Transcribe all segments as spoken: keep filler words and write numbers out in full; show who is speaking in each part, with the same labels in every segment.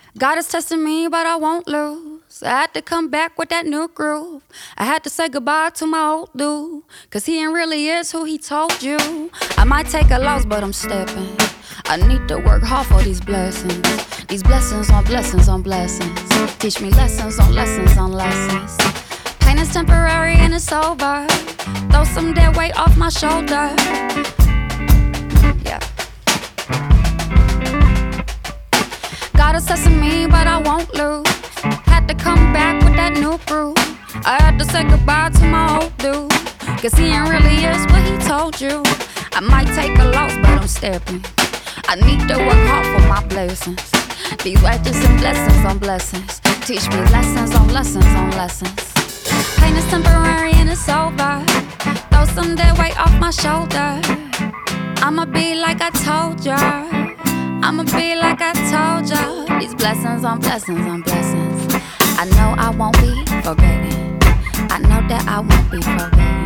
Speaker 1: God is testing me, but I won't lose. I had to come back with that new groove. I had to say goodbye to my old dude, cause he ain't really is who he told you. I might take a loss, but I'm stepping. I need to work hard for these blessings. These blessings on blessings on blessings. Teach me lessons on lessons on lessons. Pain is temporary and it's over. Throw some dead weight off my shoulder. Yeah. God is testing me, but I won't lose. Had to come back with that new groove. I had to say goodbye to my old dude, cause he ain't really is what he told you. I might take a loss, but I'm stepping. I need to work hard for my blessings. These righteous and blessings on blessings. Teach me lessons on lessons on lessons. Pain is temporary and it's over. Throw some dead weight off my shoulder. I'ma be like I told ya. I'ma be like I told ya. These blessings on blessings on blessings. I know I won't be forgetting. I know that I won't be forgetting.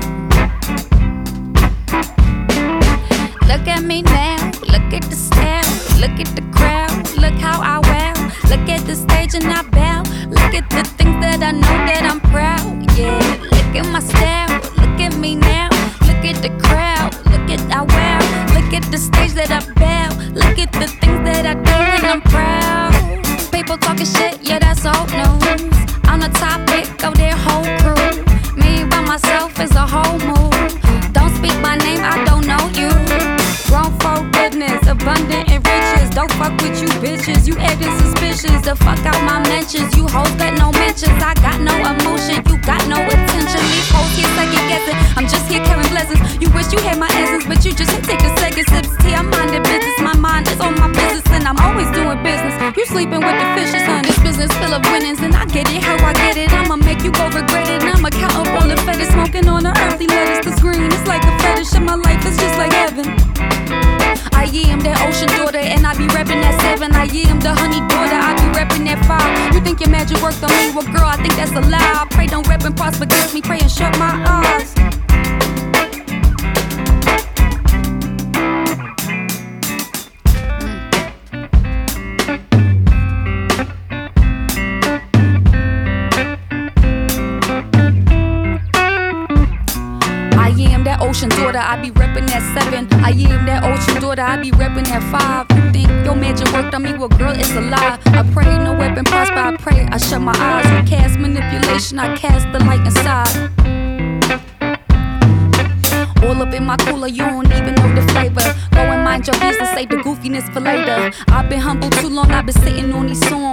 Speaker 1: Look at me now, look at the stare, look at the crowd, look how I wear. Look at the stage and I bow. Look at the things that I know that I'm proud. Yeah, look at my style, look at me now. Look at the crowd, look at I wear. Look at the stage that I bow. Look at the things that I do and I'm proud. People talking shit, yeah, that's old news. I'm the topic of their whole crew. Me by myself is a whole move. Don't speak my name, I don't know you. Grown folk goodness, abundant and riches. Don't fuck with you bitches, you acting suspicious. The fuck out my mentions, you hoes got no mentions. I got no emotion, you got no attention. These hoes here second guessing, I'm just here carrying blessings. You wish you had my essence, but you just take a second sips. Tea, I'm minding business, my mind is on my business, and I'm always doing business. You sleeping with the fishes, son, this business full of winnings, and I get it how I get it. I'ma make you go regret it, I'ma count up all the fetish, smoking on the earthly lettuce. This green, it's like a fetish, and my life is just like heaven. I am that ocean daughter, and I be reppin' that seven. I am the honey daughter, I be reppin' that five. You think your magic worked on me? Well, girl, I think that's a lie. I pray don't rep and prosper, against me, pray and shut my eyes. Ocean daughter, I be reppin' that seven. I am that ocean daughter, I be reppin' that five. You think your magic worked on me? Well, girl, it's a lie. I pray no weapon prosper, I pray I shut my eyes. You cast manipulation, I cast the light inside. All up in my cooler, you don't even know the flavor. Go and mind your business, save the goofiness for later. I've been humble too long, I've been sitting on these songs.